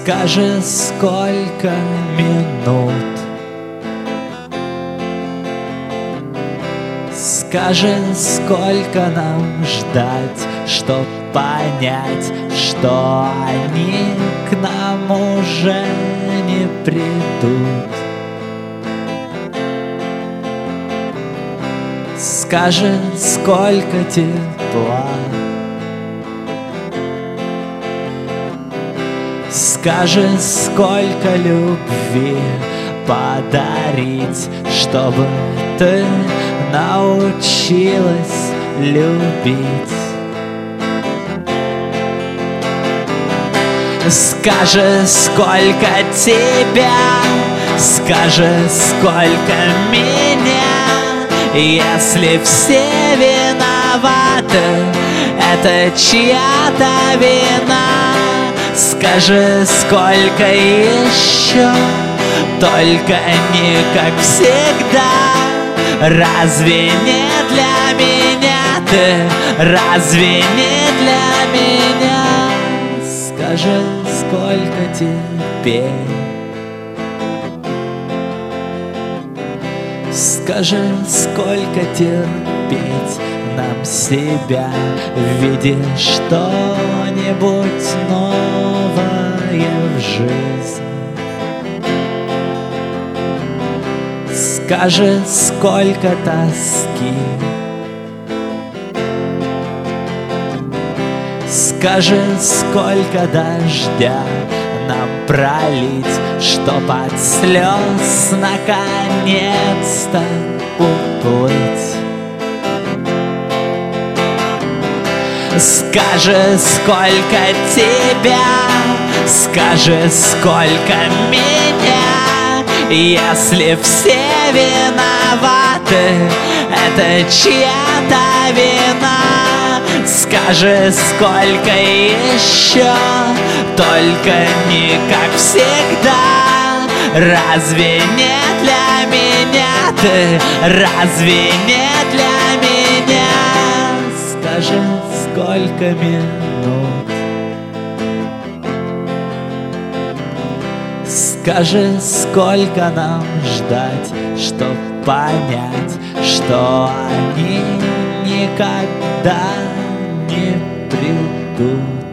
Скажи, сколько минут? Скажи, сколько нам ждать, чтоб понять, что они к нам уже не придут. Скажи, сколько тепла? Скажи, сколько любви подарить, чтобы ты научилась любить. Скажи, сколько тебя, скажи, сколько меня. Если все виноваты, это чья-то вина. Скажи, сколько еще, только не как всегда. Разве не для меня ты? Разве не для меня? Скажи, сколько теперь? Скажи, сколько терпеть нам себя, видя что-нибудь новое в жизни. Скажи, сколько тоски? Скажи, сколько дождя нам пролить, чтоб от слез наконец-то уплыть. Скажи, сколько тебя, скажи, сколько меня. Если все виноваты, это чья-то вина. Скажи, сколько еще, только не как всегда. Разве не для меня ты? Разве не для меня? Скажи, сколько минут? Скажи, сколько нам ждать, чтоб понять, что они никогда не придут.